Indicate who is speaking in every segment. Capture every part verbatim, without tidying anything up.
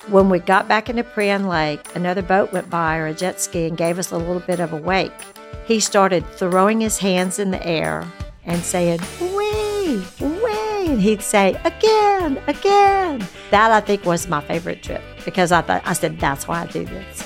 Speaker 1: When we got back into Prien Lake, another boat went by or a jet ski and gave us a little bit of a wake. He started throwing his hands in the air and saying, "Wee, wee," and he'd say, "Again, again." That, I think, was my favorite trip because I thought, I said, that's why I do this.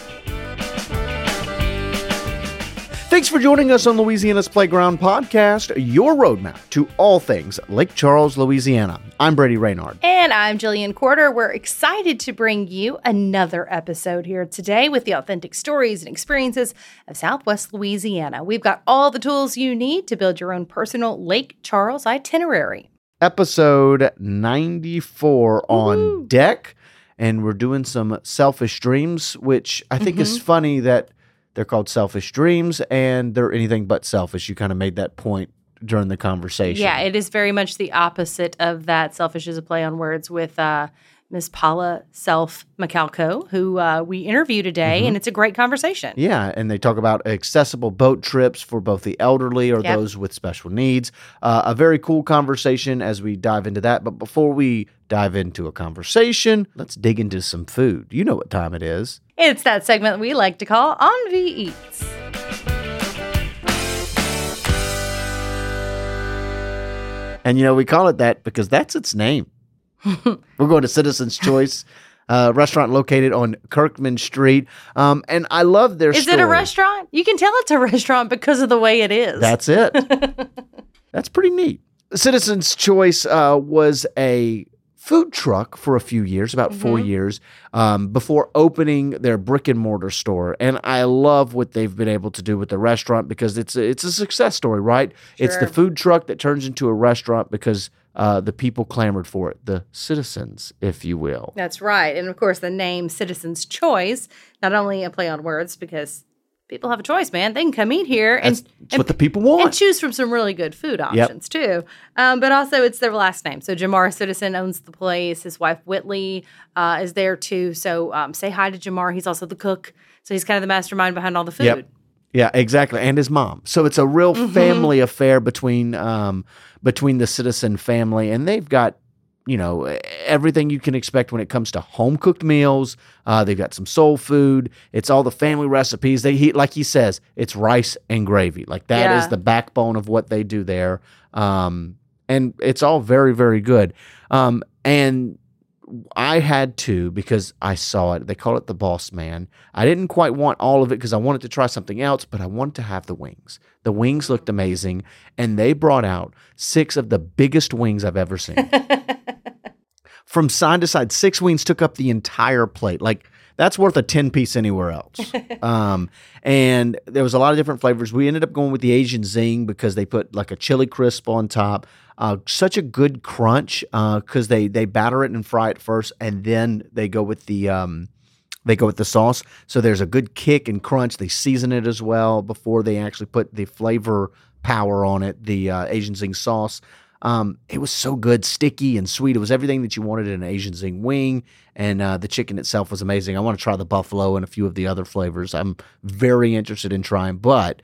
Speaker 2: Thanks for joining us on Louisiana's Playground Podcast, your roadmap to all things Lake Charles, Louisiana. I'm Brady Raynard.
Speaker 3: And I'm Jillian Corder. We're excited to bring you another episode here today with the authentic stories and experiences of Southwest Louisiana. We've got all the tools you need to build your own personal Lake Charles itinerary.
Speaker 2: Episode ninety-four on
Speaker 3: Woo-hoo.
Speaker 2: deck, and we're doing some selfish dreams, which I think mm-hmm. is funny that they're called selfish dreams, and they're anything but selfish. You kind of made that point during the conversation.
Speaker 3: Yeah, it is very much the opposite of that. Selfish is a play on words with uh, Miss Paula Self McAlco, who uh, we interview today, mm-hmm. and it's a great conversation.
Speaker 2: Yeah, and they talk about accessible boat trips for both the elderly or yep. those with special needs. Uh, a very cool conversation as we dive into that. But before we dive into a conversation, let's dig into some food. You know what time it is.
Speaker 3: It's that segment we like to call Envy Eats.
Speaker 2: And, you know, we call it that because that's its name. We're going to Citizen's Choice, uh, restaurant located on Kirkman Street. Um, and I love their
Speaker 3: Is
Speaker 2: story.
Speaker 3: Is it a restaurant? You can tell it's a restaurant because of the way it is.
Speaker 2: That's it. That's pretty neat. Citizen's Choice uh, was a food truck for a few years, about mm-hmm. four years, um, before opening their brick and mortar store. And I love what they've been able to do with the restaurant because it's a, it's a success story, right?
Speaker 3: Sure.
Speaker 2: It's the food truck that turns into a restaurant because uh, the people clamored for it, the citizens, if you will.
Speaker 3: That's right. And of course, the name Citizen's Choice, not only a play on words because people have a choice, man. They can come eat here and,
Speaker 2: That's, that's
Speaker 3: and
Speaker 2: what the people want.
Speaker 3: And choose from some really good food options, yep. too. Um, but also, it's their last name. So Jamar Citizen owns the place. His wife, Whitley, uh, is there, too. So um, say hi to Jamar. He's also the cook. So he's kind of the mastermind behind all the food.
Speaker 2: Yep. Yeah, exactly. And his mom. So it's a real mm-hmm. family affair between um, between the Citizen family. And they've got, you know, everything you can expect when it comes to home-cooked meals. Uh, they've got some soul food. It's all the family recipes. They eat, like he says, it's rice and gravy. Like that
Speaker 3: yeah.
Speaker 2: is the backbone of what they do there. Um, and it's all very, very good. Um, and I had to, because I saw it, they call it the Boss Man. I didn't quite want all of it because I wanted to try something else, but I wanted to have the wings. The wings looked amazing, and they brought out six of the biggest wings I've ever seen. From side to side, six wings took up the entire plate. Like, that's worth a ten-piece anywhere else. um, and there was a lot of different flavors. We ended up going with the Asian Zing because they put like a chili crisp on top. Uh, such a good crunch because uh, they they batter it and fry it first, and then they go with the um, they go with the sauce. So there's a good kick and crunch. They season it as well before they actually put the flavor power on it, the uh, Asian Zing sauce. Um, it was so good, sticky and sweet. It was everything that you wanted in an Asian Zing wing, and uh, the chicken itself was amazing. I want to try the buffalo and a few of the other flavors. I'm very interested in trying, but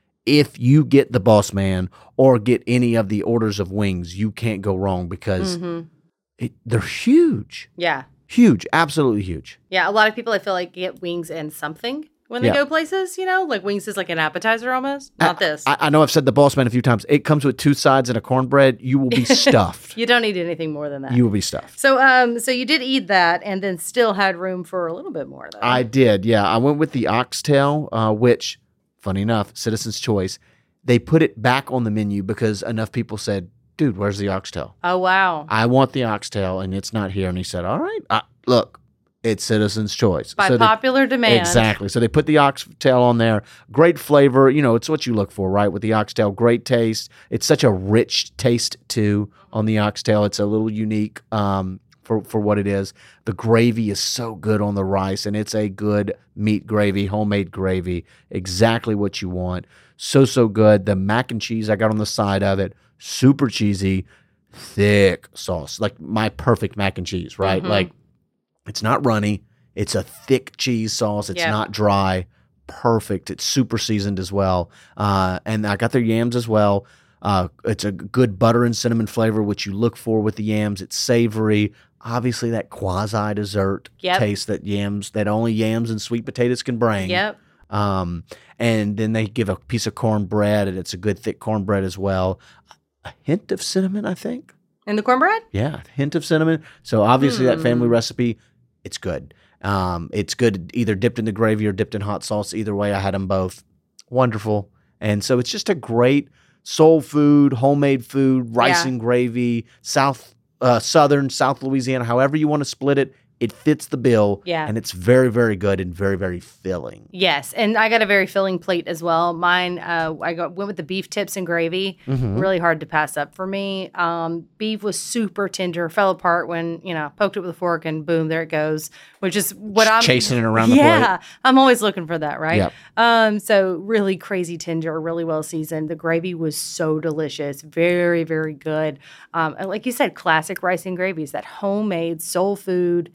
Speaker 2: if you get the Boss Man or get any of the orders of wings, you can't go wrong because mm-hmm. it, they're huge.
Speaker 3: Yeah.
Speaker 2: Huge, absolutely huge.
Speaker 3: Yeah, a lot of people, I feel like, get wings and something when they
Speaker 2: yeah.
Speaker 3: go places, you know? Like wings is like an appetizer almost. Not
Speaker 2: I,
Speaker 3: this.
Speaker 2: I, I know I've said the Boss Man a few times. It comes with two sides and a cornbread. You will be stuffed.
Speaker 3: You don't need anything more than that.
Speaker 2: You will be stuffed.
Speaker 3: So um, so you did eat that and then still had room for a little bit more, though.
Speaker 2: I did, yeah. I went with the oxtail, uh, which, funny enough, Citizen's Choice, they put it back on the menu because enough people said, dude, where's the oxtail?
Speaker 3: Oh, wow.
Speaker 2: I want the oxtail, and it's not here. And he said, all right, uh, look. It's Citizen's Choice.
Speaker 3: By
Speaker 2: so
Speaker 3: popular
Speaker 2: they,
Speaker 3: demand.
Speaker 2: Exactly. So they put the oxtail on there. Great flavor. You know, it's what you look for, right? With the oxtail, great taste. It's such a rich taste, too, on the oxtail. It's a little unique um, for, for what it is. The gravy is so good on the rice, and it's a good meat gravy, homemade gravy. Exactly what you want. So, so good. The mac and cheese I got on the side of it, super cheesy, thick sauce. Like my perfect mac and cheese, right?
Speaker 3: Mm-hmm.
Speaker 2: Like, it's not runny. It's a thick cheese sauce. It's
Speaker 3: yep.
Speaker 2: not dry. Perfect. It's super seasoned as well. Uh, and I got their yams as well. Uh, it's a good butter and cinnamon flavor, which you look for with the yams. It's savory. obviously that quasi dessert
Speaker 3: Yep.
Speaker 2: taste that yams, that only yams and sweet potatoes can bring.
Speaker 3: Yep.
Speaker 2: Um, and then they give a piece of cornbread, and it's a good thick cornbread as well. A hint of cinnamon, I think.
Speaker 3: And the cornbread?
Speaker 2: Yeah, a hint of cinnamon. So obviously that family
Speaker 3: Hmm.
Speaker 2: recipe, it's good. Um, it's good either dipped in the gravy or dipped in hot sauce. Either way, I had them both. Wonderful. And so it's just a great soul food, homemade food, rice
Speaker 3: Yeah.
Speaker 2: and gravy, South, uh, Southern, South Louisiana, however you want to split it. It fits the bill.
Speaker 3: Yeah.
Speaker 2: And it's very, very good and very, very filling.
Speaker 3: Yes, and I got a very filling plate as well. Mine, uh, I got went with the beef tips and gravy.
Speaker 2: Mhm.
Speaker 3: Really hard to pass up for me. Um, beef was super tender, fell apart when you know poked it with a fork, and boom, there it goes. Which is what
Speaker 2: Just
Speaker 3: I'm
Speaker 2: chasing it around the
Speaker 3: yeah, I'm always looking for that, right?
Speaker 2: Yep.
Speaker 3: Um, so really crazy tender, really well seasoned. The gravy was so delicious, very, very good. Um, and like you said, classic rice and gravies, that homemade soul food.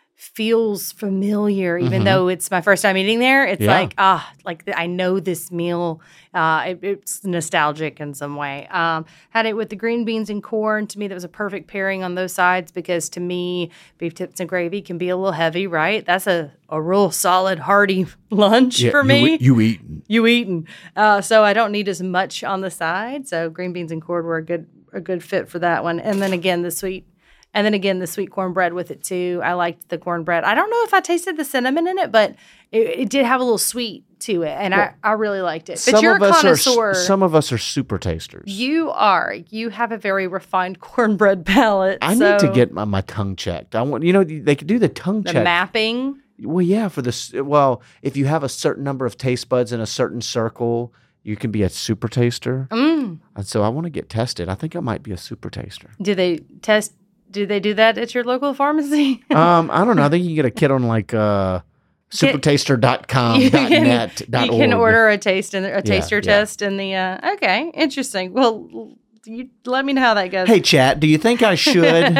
Speaker 3: Feels familiar, even
Speaker 2: Mhm.
Speaker 3: though it's my first time eating there. It's
Speaker 2: Yeah.
Speaker 3: like ah, like I know this meal. Uh, it, it's nostalgic in some way. Um, had it with the green beans and corn. To me, that was a perfect pairing on those sides because to me, beef tips and gravy can be a little heavy, right? That's a a real solid, hearty lunch
Speaker 2: Yeah,
Speaker 3: for
Speaker 2: you
Speaker 3: me.
Speaker 2: eat- You, eating.
Speaker 3: You eating, uh, so I don't need as much on the side. So green beans and corn were a good a good fit for that one. And then again, the sweet. And then again, the sweet cornbread with it too. I liked the cornbread. I don't know if I tasted the cinnamon in it, but it, it did have a little sweet to it, and I, I really liked it. But
Speaker 2: Some
Speaker 3: you're
Speaker 2: of
Speaker 3: a
Speaker 2: us
Speaker 3: connoisseur.
Speaker 2: are some of us are super tasters.
Speaker 3: You are. You have a very refined cornbread palate.
Speaker 2: I
Speaker 3: so
Speaker 2: need to get my, my tongue checked. I want you know they could do the tongue
Speaker 3: the
Speaker 2: check.
Speaker 3: mapping.
Speaker 2: Well, yeah, for this. Well, if you have a certain number of taste buds in a certain circle, you can be a super taster.
Speaker 3: Mm.
Speaker 2: And so I want to get tested. I think I might be a super taster.
Speaker 3: Do they test? Do they do that at your local pharmacy?
Speaker 2: um, I don't know. I think you can get a kit on like uh, supertaster dot com,
Speaker 3: you
Speaker 2: dot
Speaker 3: can,
Speaker 2: net,
Speaker 3: you
Speaker 2: dot
Speaker 3: can
Speaker 2: org.
Speaker 3: order a taste and a taster
Speaker 2: yeah.
Speaker 3: test in the. Uh, okay, interesting. Well, you let me know how that goes.
Speaker 2: Hey, chat, do you think I should?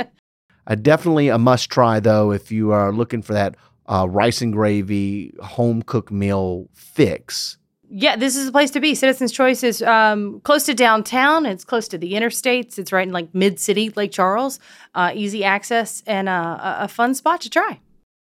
Speaker 2: uh, definitely a must try, though, if you are looking for that uh, rice and gravy home cooked meal fix.
Speaker 3: Yeah, this is the place to be. Citizens Choice is um, close to downtown. It's close to the interstates. It's right in like mid-city, Lake Charles. Uh, easy access and uh, a, a fun spot to try.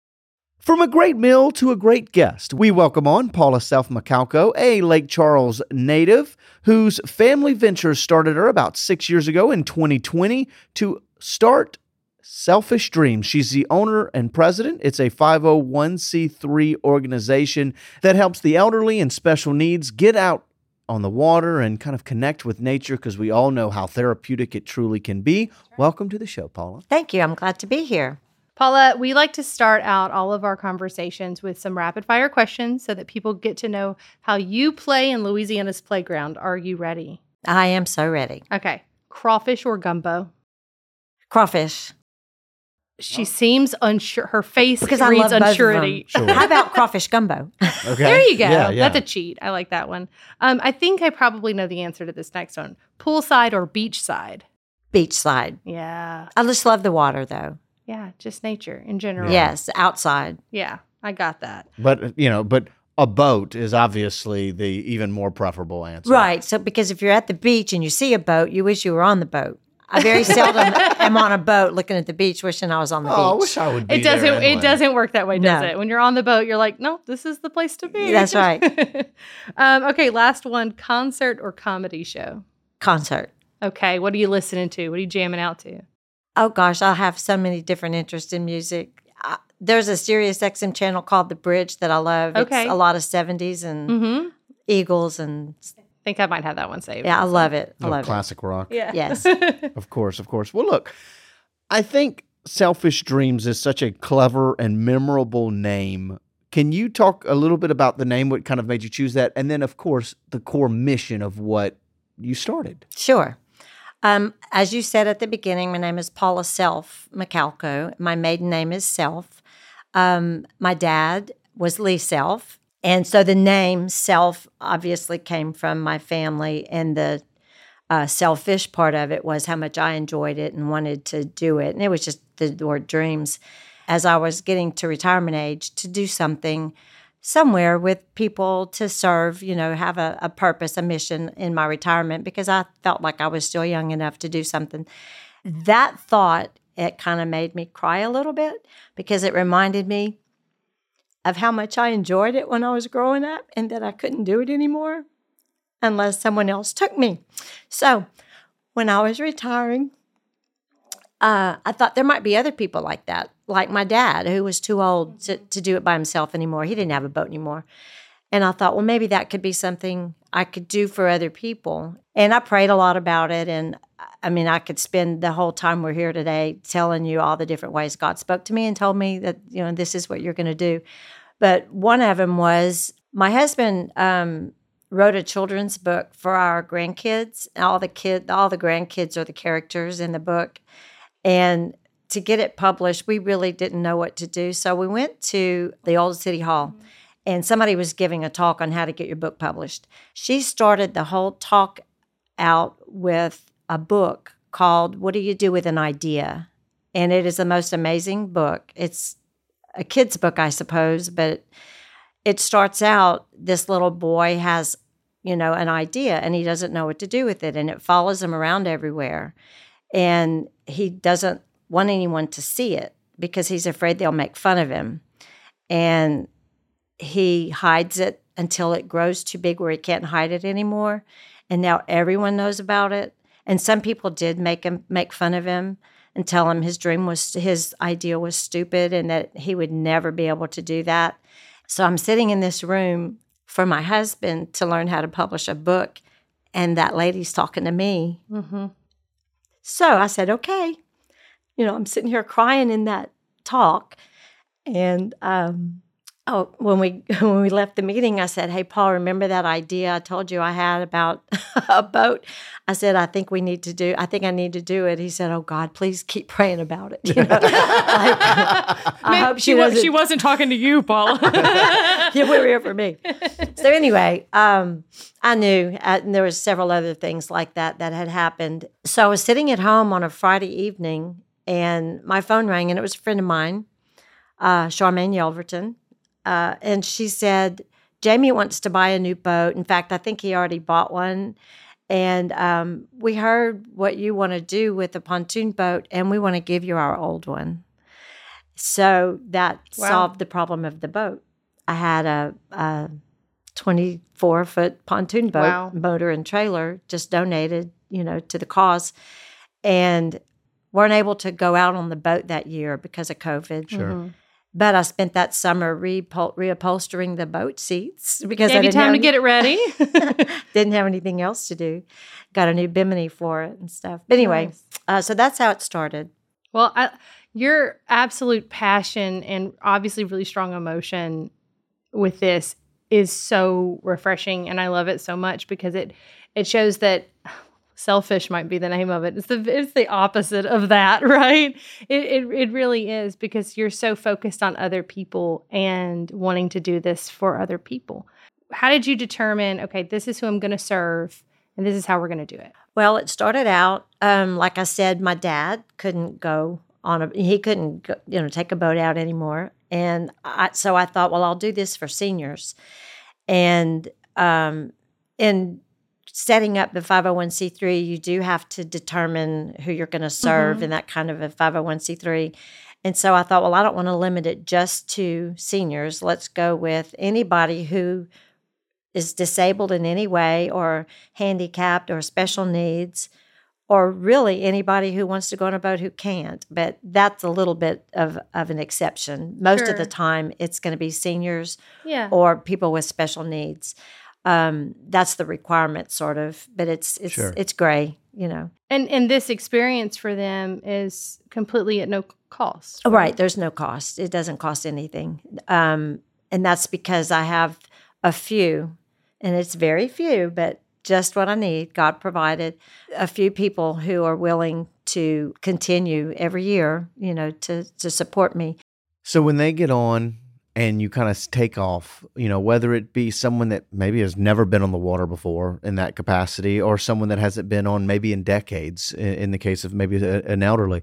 Speaker 2: From a great meal to a great guest, we welcome on Paula Self-Macalco, a Lake Charles native whose family ventures started her about six years ago in twenty twenty to start Selfish Dreams. She's the owner and president. It's a five oh one c three organization that helps the elderly and special needs get out on the water and kind of connect with nature because we all know how therapeutic it truly can be. Welcome to the show, Paula.
Speaker 1: Thank you. I'm glad to be here.
Speaker 3: Paula, we like to start out all of our conversations with some rapid fire questions so that people get to know how you play in Louisiana's playground. Are you ready?
Speaker 1: I am so ready.
Speaker 3: Okay. Crawfish or gumbo?
Speaker 1: Crawfish.
Speaker 3: She seems unsure. Her face
Speaker 1: Because I
Speaker 3: reads
Speaker 1: love both of
Speaker 3: unsurety.
Speaker 1: them. How about crawfish gumbo?
Speaker 2: Okay.
Speaker 3: There you go.
Speaker 2: Yeah, yeah.
Speaker 3: That's a cheat. I like that one. Um, I think I probably know the answer to this next one. Poolside or beachside?
Speaker 1: Beachside.
Speaker 3: Yeah.
Speaker 1: I just love the water, though.
Speaker 3: Yeah. Just nature in general.
Speaker 1: Yes, outside.
Speaker 3: Yeah. I got that.
Speaker 2: But, you know, but a boat is obviously the even more preferable answer.
Speaker 1: Right. So, because if you're at the beach and you see a boat, you wish you were on the boat. I very seldom am on a boat looking at the beach, wishing I was on the
Speaker 2: Oh, I
Speaker 1: beach.
Speaker 2: wish I would be
Speaker 3: It doesn't.
Speaker 2: there
Speaker 3: It
Speaker 2: anyway.
Speaker 3: doesn't work that way, does
Speaker 1: No.
Speaker 3: it? When you're on the boat, you're like, no, this is the place to be.
Speaker 1: That's right.
Speaker 3: um, okay, last one: concert or comedy show.
Speaker 1: Concert.
Speaker 3: Okay, what are you listening to? What are you jamming out to?
Speaker 1: Oh, gosh, I have so many different interests in music. I, there's a Sirius X M channel called The Bridge that I love.
Speaker 3: Okay.
Speaker 1: It's a lot of seventies and
Speaker 3: Mm-hmm.
Speaker 1: Eagles. And
Speaker 3: I think I might have that one saved.
Speaker 1: yeah, I love it. I
Speaker 2: Oh,
Speaker 1: love
Speaker 2: classic rock.
Speaker 3: Yeah.
Speaker 1: Yes.
Speaker 2: Of course, of course. Well, look, I think Selfish Dreams is such a clever and memorable name. Can you talk a little bit about the name, what kind of made you choose that? And then, of course, the core mission of what you started.
Speaker 1: it. Sure. Um, as you said at the beginning, my name is Paula Self Macalco. My maiden name is Self. Um, my dad was Lee Self. And so the name Self obviously came from my family, and the uh, selfish part of it was how much I enjoyed it and wanted to do it. And it was just the word dreams. As I was getting to retirement age, to do something somewhere with people to serve, you know, have a, a purpose, a mission in my retirement, because I felt like I was still young enough to do something. That thought it kind of made me cry a little bit because it reminded me of how much I enjoyed it when I was growing up and that I couldn't do it anymore unless someone else took me. So when I was retiring, uh, I thought there might be other people like that, like my dad, who was too old to, to do it by himself anymore. He didn't have a boat anymore. And I thought, well, maybe that could be something I could do for other people. And I prayed a lot about it. And I mean, I could spend the whole time we're here today telling you all the different ways God spoke to me and told me that, you know, this is what you're going to do. But one of them was my husband um, wrote a children's book for our grandkids. All the kid, all the grandkids are the characters in the book. And to get it published, we really didn't know what to do. So we went to the old city hall. Mm-hmm. And somebody was giving a talk on how to get your book published. She started the whole talk out with a book called What Do You Do With an Idea? And it is the most amazing book. It's a kid's book, I suppose, but it starts out, this little boy has, you know, an idea and he doesn't know what to do with it. And it follows him around everywhere. And he doesn't want anyone to see it because he's afraid they'll make fun of him. And he hides it until it grows too big where he can't hide it anymore. And now everyone knows about it. And some people did make him make fun of him and tell him his dream was, his idea was stupid and that he would never be able to do that. So I'm sitting in this room for my husband to learn how to publish a book. And that lady's talking to me. Mm-hmm. So I said, okay. You know, I'm sitting here crying in that talk. And, um, Oh, when we when we left the meeting, I said, hey, Paul, remember that idea I told you I had about a boat? I said, I think we need to do, I think I need to do it. He said, oh, God, please keep praying about it. You know? like, I hope she,
Speaker 4: she,
Speaker 1: was,
Speaker 4: she wasn't talking to you, Paul.
Speaker 1: Yeah, we were here for me. So anyway, um, I knew, uh, and there was several other things like that that had happened. So I was sitting at home on a Friday evening, and my phone rang, and it was a friend of mine, uh, Charmaine Yelverton. Uh, and she said, Jamie wants to buy a new boat. In fact, I think he already bought one. And um, we heard what you want to do with a pontoon boat, and we want to give you our old one. So that wow. solved the problem of the boat. I had a, a twenty-four foot pontoon boat, wow. motor and trailer, just donated, you know, to the cause. And weren't able to go out on the boat that year because of COVID.
Speaker 2: Sure. Mm-hmm.
Speaker 1: But I spent that summer repol- reupholstering the boat seats because
Speaker 4: Gave
Speaker 1: I didn't
Speaker 4: you time
Speaker 1: have
Speaker 4: to get it ready.
Speaker 1: Didn't have anything else to do. Got a new bimini for it and stuff. But anyway, nice. uh, so that's how it started.
Speaker 4: Well, I, your absolute passion and obviously really strong emotion with this is so refreshing, and I love it so much because it it shows that. Selfish might be the name of it. It's the it's the opposite of that, right? It, it it really is because you're so focused on other people and wanting to do this for other people. How did you determine, okay, this is who I'm going to serve and this is how we're going to do it?
Speaker 1: Well, it started out, um, like I said, my dad couldn't go on a, he couldn't, go, you know, take a boat out anymore. And I, so I thought, well, I'll do this for seniors. And, um, in setting up the five oh one c three, you do have to determine who you're going to serve mm-hmm. in that kind of a five oh one c three. And so I thought, well, I don't want to limit it just to seniors. Let's go with anybody who is disabled in any way or handicapped or special needs, or really anybody who wants to go on a boat who can't. But that's a little bit of, of an exception. Most sure. of the time, it's going to be seniors yeah. or people with special needs. Um, that's the requirement, sort of, but it's it's sure. it's gray, you know.
Speaker 4: And and this experience for them is completely at no cost.
Speaker 1: Right? right, there's no cost. It doesn't cost anything, um, and that's because I have a few, and it's very few, but just what I need. God provided a few people who are willing to continue every year, you know, to to support me.
Speaker 2: So when they get on. And you kind of take off, you know, whether it be someone that maybe has never been on the water before in that capacity, or someone that hasn't been on maybe in decades, in, in the case of maybe a, an elderly.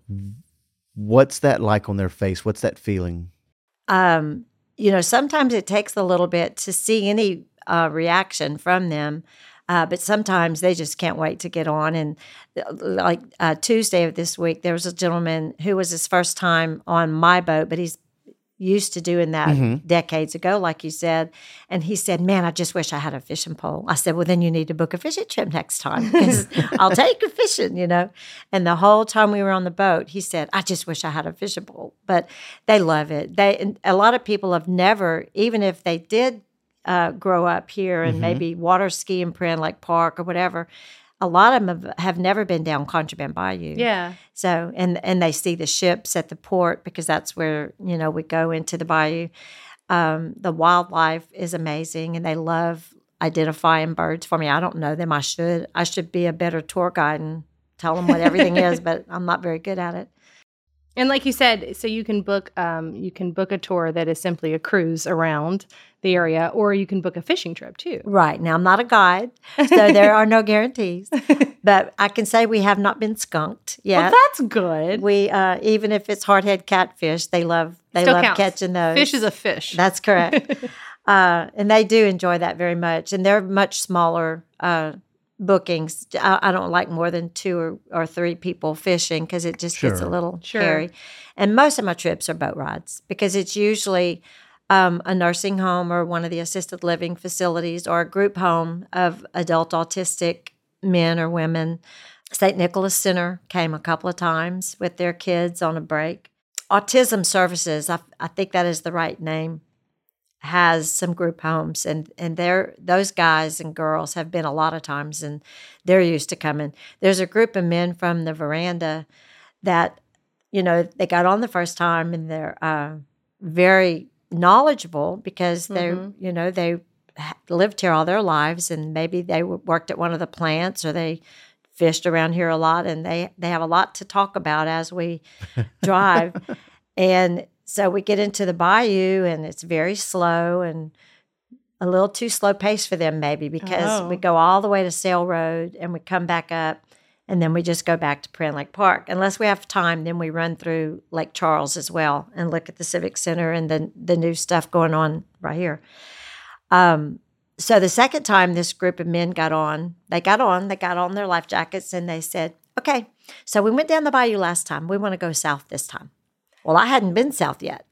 Speaker 2: What's that like on their face? What's that feeling?
Speaker 1: Um, you know, sometimes it takes a little bit to see any uh, reaction from them. Uh, but sometimes they just can't wait to get on. And uh, like uh, Tuesday of this week, there was a gentleman who was his first time on my boat, but he's used to doing that
Speaker 2: Mm-hmm.
Speaker 1: decades ago, like you said. And he said, man, I just wish I had a fishing pole. I said, well, then you need to book a fishing trip next time because I'll take you fishing, you know. And the whole time we were on the boat, he said, I just wish I had a fishing pole. But they love it. They and a lot of people have never, even if they did uh, grow up here and
Speaker 2: Mm-hmm.
Speaker 1: maybe water ski in Prairie Lake Park or whatever, a lot of them have, have never been down Contraband Bayou.
Speaker 4: Yeah.
Speaker 1: So, and and they see the ships at the port because that's where, you know, we go into the bayou. Um, the wildlife is amazing, and they love identifying birds for me. I don't know them. I should. I should be a better tour guide and tell them what everything is, but I'm not very good at it.
Speaker 4: And like you said, so you can book um, you can book a tour that is simply a cruise around the area, or you can book a fishing trip too.
Speaker 1: Right. Now, I'm not a guide, so there are no guarantees. But I can say we have not been skunked yet.
Speaker 4: Well, that's good.
Speaker 1: We uh, even if it's hardhead catfish, they love they
Speaker 4: Still
Speaker 1: love
Speaker 4: counts.
Speaker 1: catching those.
Speaker 4: Fish is a fish.
Speaker 1: That's correct. uh, and they do enjoy that very much. And they're much smaller uh, bookings. I, I don't like more than two or, or three people fishing because it just gets a
Speaker 2: Sure.
Speaker 1: little
Speaker 4: Sure.
Speaker 1: hairy. And most of my trips are boat rides because it's usually um, a nursing home or one of the assisted living facilities or a group home of adult autistic men or women. Saint Nicholas Center came a couple of times with their kids on a break. Autism Services, I, I think that is the right name, has some group homes, and and they're those guys and girls have been a lot of times, and they're used to coming. There's a group of men from the Veranda that, you know, they got on the first time, and they're uh, very knowledgeable because they,
Speaker 4: Mhm.
Speaker 1: you know, they ha- lived here all their lives, and maybe they w- worked at one of the plants or they fished around here a lot, and they they have a lot to talk about as we drive. And so we get into the bayou, and it's very slow and a little too slow pace for them, maybe, because
Speaker 4: Oh.
Speaker 1: we go all the way to Sail Road and we come back up, and then we just go back to Prairie Lake Park. Unless we have time, then we run through Lake Charles as well and look at the Civic Center and the, the new stuff going on right here. Um, so the second time this group of men got on, they got on, they got on their life jackets, and they said, okay, so we went down the bayou last time. We want to go south this time. Well, I hadn't been south yet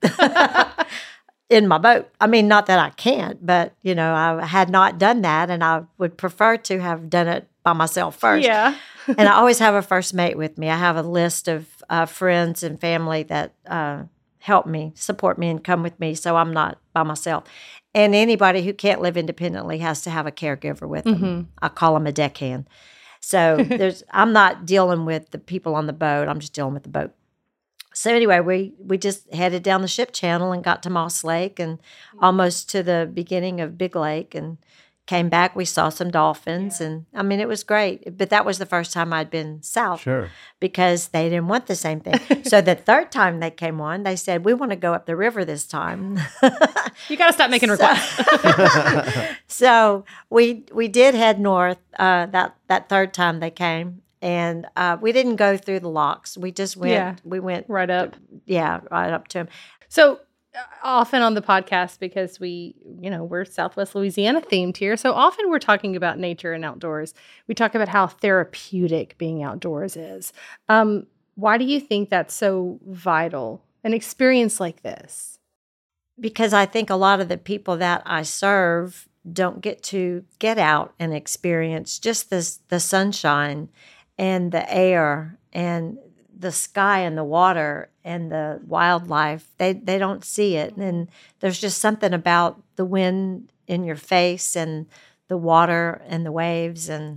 Speaker 1: in my boat. I mean, not that I can't, but, you know, I had not done that, and I would prefer to have done it by myself first.
Speaker 4: Yeah.
Speaker 1: And I always have a first mate with me. I have a list of uh, friends and family that uh, help me, support me, and come with me, so I'm not by myself. And anybody who can't live independently has to have a caregiver with them.
Speaker 4: Mhm.
Speaker 1: I call them a deckhand. So there's, I'm not dealing with the people on the boat. I'm just dealing with the boat. So anyway, we we just headed down the ship channel and got to Moss Lake and almost to the beginning of Big Lake, and came back. We saw some dolphins, and I mean, it was great. But that was the first time I'd been south
Speaker 2: Sure.
Speaker 1: because they didn't want the same thing. So the third time they came on, they said, we want to go up the river this time.
Speaker 4: You got to stop making requests.
Speaker 1: So we we did head north uh, that that third time they came, and uh, we didn't go through the locks. We just went.
Speaker 4: Yeah.
Speaker 1: We went.
Speaker 4: Right up.
Speaker 1: Yeah, right up to them.
Speaker 4: So uh, often on the podcast, because we, you know, we're Southwest Louisiana themed here. So often we're talking about nature and outdoors. We talk about how therapeutic being outdoors is. Um, why do you think that's so vital? An experience like this?
Speaker 1: Because I think a lot of the people that I serve don't get to get out and experience just this the sunshine and the air and the sky and the water and the wildlife. They they don't see it. And there's just something about the wind in your face and the water and the waves. And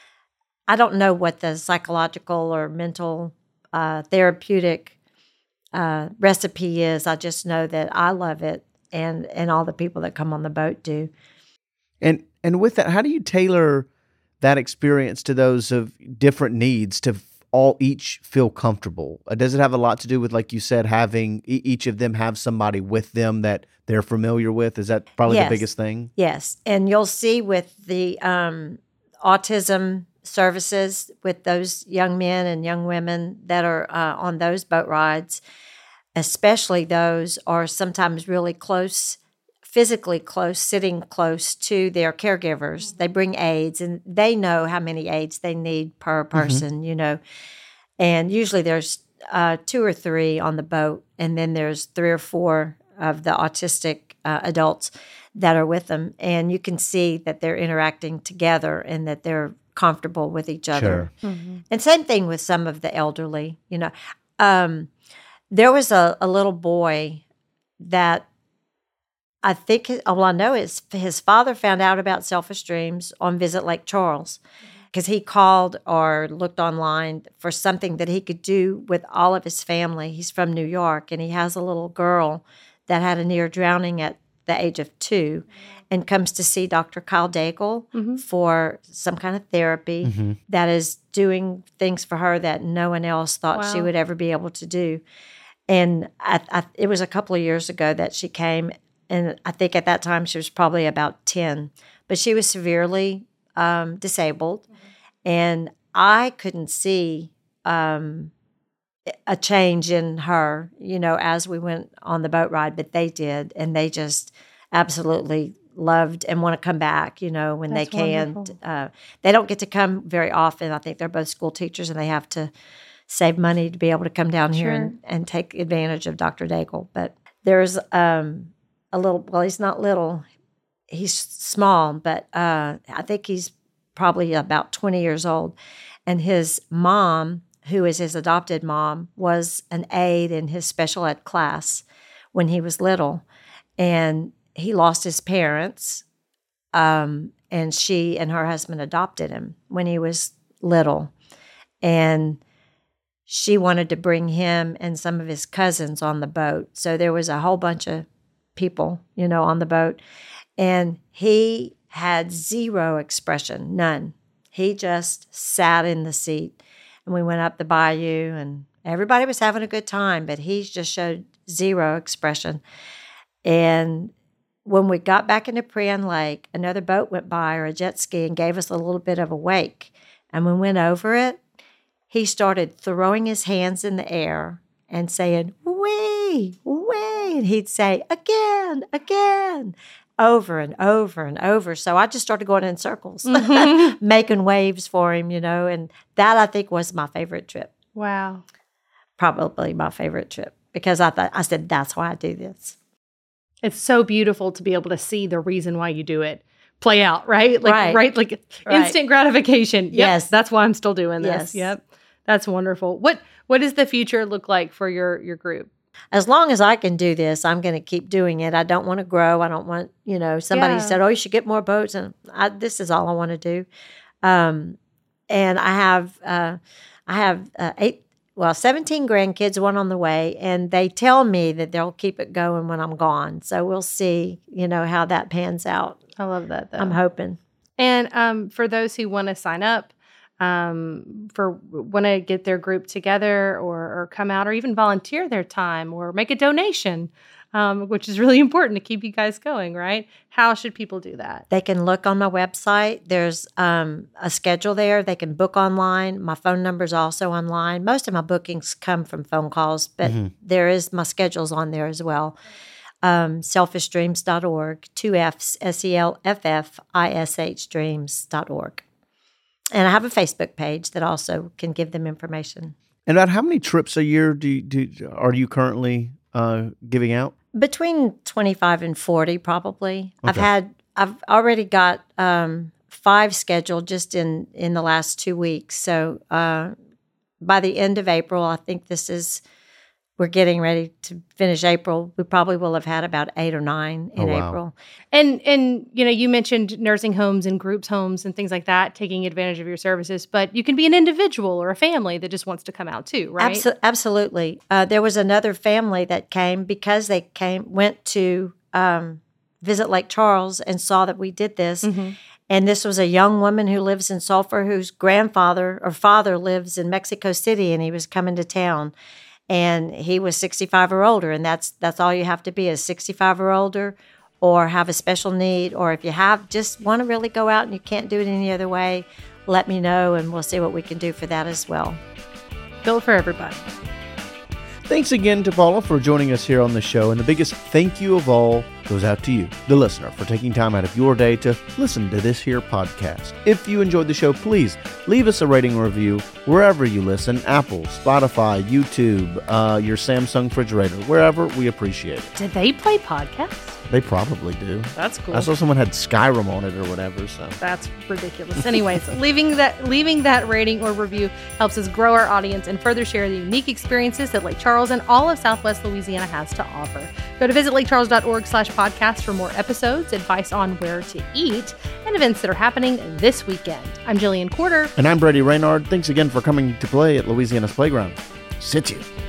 Speaker 1: I don't know what the psychological or mental uh, therapeutic uh, recipe is. I just know that I love it, and and all the people that come on the boat do.
Speaker 2: And and with that, how do you tailor that experience to those of different needs to f- all each feel comfortable? Uh, does it have a lot to do with, like you said, having e- each of them have somebody with them that they're familiar with? Is that probably
Speaker 1: Yes.
Speaker 2: the biggest thing?
Speaker 1: Yes, and you'll see with the um, autism services with those young men and young women that are uh, on those boat rides, especially those are sometimes really close physically close, sitting close to their caregivers. They bring aides, and they know how many aides they need per person, mm-hmm. you know. And usually there's uh, two or three on the boat, and then there's three or four of the autistic uh, adults that are with them. And you can see that they're interacting together and that they're comfortable with each other.
Speaker 2: Sure.
Speaker 1: Mm-hmm. And same thing with some of the elderly, you know. Um, there was a, a little boy that I think, well, I know his, his father found out about Selfish Dreams on Visit Lake Charles, because he called or looked online for something that he could do with all of his family. He's from New York, and he has a little girl that had a near drowning at the age of two and comes to see Doctor Kyle Daigle mm-hmm. for some kind of therapy mm-hmm. that is doing things for her that no one else thought wow. she would ever be able to do. And I, I, it was a couple of years ago that she came, and I think at that time she was probably about ten, but she was severely um, disabled. Mm-hmm. And I couldn't see um, a change in her, you know, as we went on the boat ride, but they did. And they just absolutely loved and want to come back, you know, when That's they can. Uh, they don't get to come very often. I think they're both school teachers, and they have to save money to be able to come down here
Speaker 4: Sure.
Speaker 1: and, and take advantage of Doctor Daigle. But there's um, a little, well, he's not little. He's small, but uh, I think he's probably about twenty years old. And his mom, who is his adopted mom, was an aide in his special ed class when he was little. And he lost his parents, um, and she and her husband adopted him when he was little. And she wanted to bring him and some of his cousins on the boat. So there was a whole bunch of people, you know, on the boat. And he had zero expression, none. He just sat in the seat, and we went up the bayou, and everybody was having a good time, but he just showed zero expression. And when we got back into Prien Lake, another boat went by, or a jet ski, and gave us a little bit of a wake. And when we went over it, he started throwing his hands in the air and saying, "Wee, wee," and he'd say, "Again, again," over and over and over. So I just started going in circles, mm-hmm. making waves for him, you know, and that I think was my favorite trip.
Speaker 4: Wow.
Speaker 1: Probably my favorite trip, because I thought, I said, that's why I do this.
Speaker 4: It's so beautiful to be able to see the reason why you do it play out, right? Like,
Speaker 1: right.
Speaker 4: right? Like
Speaker 1: right.
Speaker 4: instant gratification. Yep,
Speaker 1: yes.
Speaker 4: That's why I'm still doing this.
Speaker 1: Yes.
Speaker 4: Yep. That's wonderful. What, what does the future look like for your, your group?
Speaker 1: As long as I can do this, I'm going to keep doing it. I don't want to grow. I don't want, you know, somebody
Speaker 4: Yeah.
Speaker 1: said, "Oh, you should get more boats." And I, this is all I want to do. Um, and I have, uh, I have uh, eight, well, seventeen grandkids, one on the way, and they tell me that they'll keep it going when I'm gone. So we'll see, you know, how that pans out.
Speaker 4: I love that, though.
Speaker 1: I'm hoping.
Speaker 4: And um, for those who want to sign up, um, for want to get their group together, or, or come out, or even volunteer their time, or make a donation, um, which is really important to keep you guys going, right? How should people do that?
Speaker 1: They can look on my website. There's um, a schedule there. They can book online. My phone number is also online. Most of my bookings come from phone calls, but mm-hmm. there is my schedule's on there as well. Um, selfish dreams dot org, two F's, S E L F F I S H dreams dot org. And I have a Facebook page that also can give them information.
Speaker 2: And about how many trips a year do you, do are you currently uh, giving out?
Speaker 1: Between twenty-five and forty, probably.
Speaker 2: Okay.
Speaker 1: I've had, I've already got um, five scheduled just in, in the last two weeks. So uh, by the end of April, I think this is, we're getting ready to finish April. We probably will have had about eight or nine in
Speaker 2: Oh, wow.
Speaker 1: April.
Speaker 4: And, and you know, you mentioned nursing homes and groups homes and things like that, taking advantage of your services, but you can be an individual or a family that just wants to come out too, right?
Speaker 1: Abso- absolutely. Uh, there was another family that came because they came, went to um, visit Lake Charles and saw that we did this.
Speaker 4: Mm-hmm.
Speaker 1: And this was a young woman who lives in Sulphur, whose grandfather or father lives in Mexico City, and he was coming to town. And he was sixty-five or older, and that's that's all you have to be, is sixty-five or older, or have a special need, or if you have just want to really go out and you can't do it any other way, let me know, and we'll see what we can do for that as well.
Speaker 4: Built for everybody.
Speaker 2: Thanks again to Paula for joining us here on the show. And the biggest thank you of all goes out to you, the listener, for taking time out of your day to listen to this here podcast. If you enjoyed the show, please leave us a rating or review wherever you listen, Apple, Spotify, YouTube, uh, your Samsung refrigerator, wherever. We appreciate it.
Speaker 3: Did they play podcasts?
Speaker 2: They probably do.
Speaker 3: That's cool.
Speaker 2: I saw someone had Skyrim on it or whatever. So
Speaker 3: That's ridiculous. Anyways, leaving that leaving that rating or review helps us grow our audience and further share the unique experiences that Lake Charles and all of Southwest Louisiana has to offer. Go to visit lakecharles.org slash podcast for more episodes, advice on where to eat, and events that are happening this weekend. I'm Jillian Corder.
Speaker 2: And I'm Brady Reynard. Thanks again for coming to play at Louisiana's Playground. Sit you.